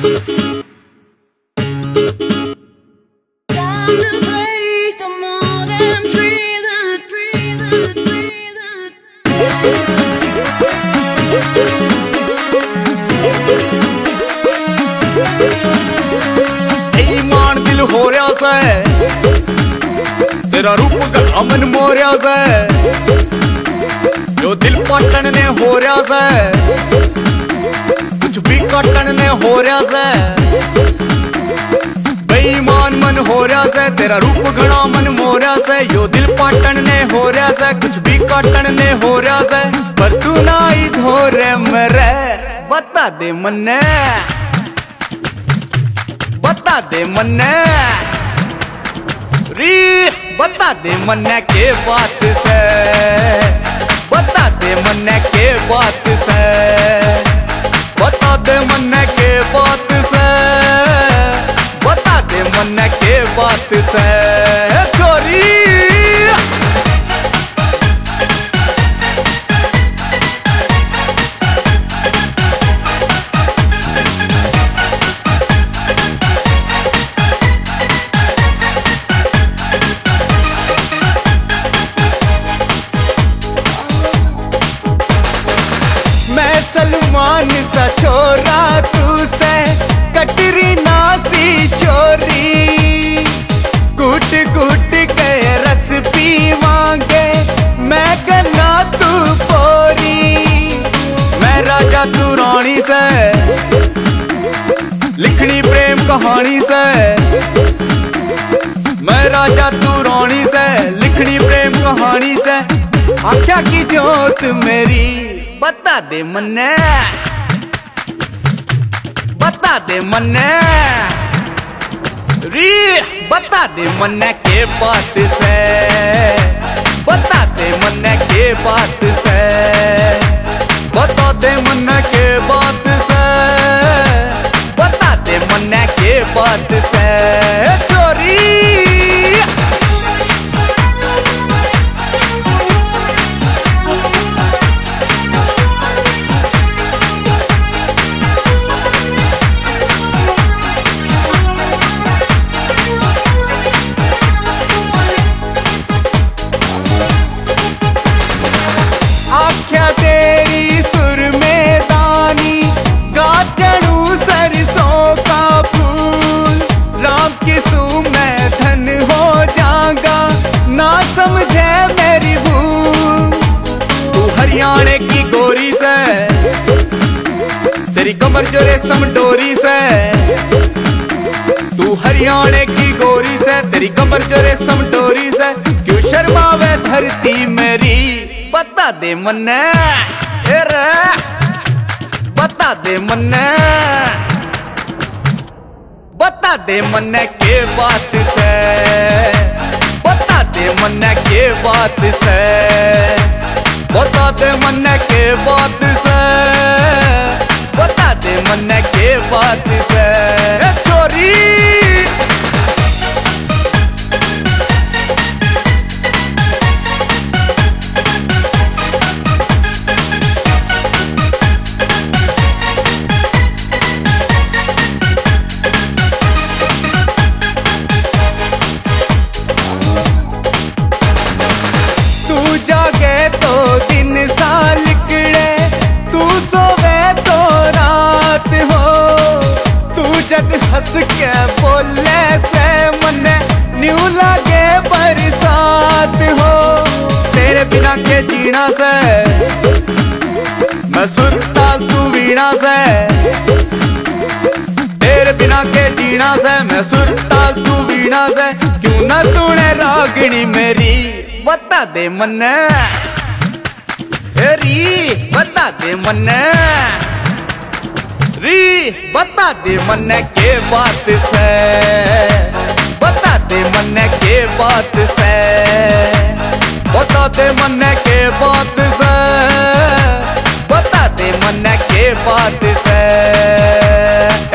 हो रहा से तेरा रूप गधा मन मोरिया से जो दिल पाटन ने हो रहा से कुछ भी काटन ने हो रहा से बेईमान मन हो रहा से तेरा रूप घना मन मोरिया से यो दिल पाटन ने हो रहा से कुछ भी काटन ने हो रहा से पर तू ना ही धोरे मेरे बता दे मन्ने बता दे मन्ने री बता दे मन्ने के बात से बता दे मन्ने के बात से बता दे मन्ने के बात से बता दे मन्ने के बात से छोरी सलमान सा छोरा तू से कटरीना सी छोरी घुट घुट के रस पीवांगे मैं गन्ना तू पोरी मैं राजा तू रानी से लिखनी प्रेम कहानी से मैं राजा तू रानी से लिखनी प्रेम कहानी से आख्या की जोत मेरी बता दे मन्ने बता दे मन्ने री बता दे मन्ने के बात से बता दे मन्ने के बात से बता दे मन्ने के बात से बता दे मन्ने के बात से छोरी आख्या तेरी सुर में दानी गाटणू सरसों का फूल राम की सू मैं धन हो जाऊंगा ना समझे मेरी भूल तू हरियाणा की गोरी से तेरी कमर जो रेशम डोरी से तू हरियाणा की गोरी से तेरी कमर जो रेशम डोरी से क्यों शर्मावे धरती मेरी बता दे मन्ने बता दे मन्ने बता दे मन्ने के बात से बता दे मन्ने के बात से बता दे मन्ने के बात से बता दे मन्ने के बात से छोरी जागे तो दिन सा लिकड़े तू सोवे तो रात हो तू जब हंस के बोले से मने न्यू लागे बरसात हो तेरे बिना के जीना से मैं सुर ताल तू वीणा से तेरे बिना के जीना से मैं सुर ताल तू वीणा से क्यों ना सुने रागिणी मेरी बता दे मन्ने री बता दे मन्ने री बता दे मन्ने के बात से बता दे मन्ने के बात से बता दे मन्ने के बात से बता दे मन्ने के बात से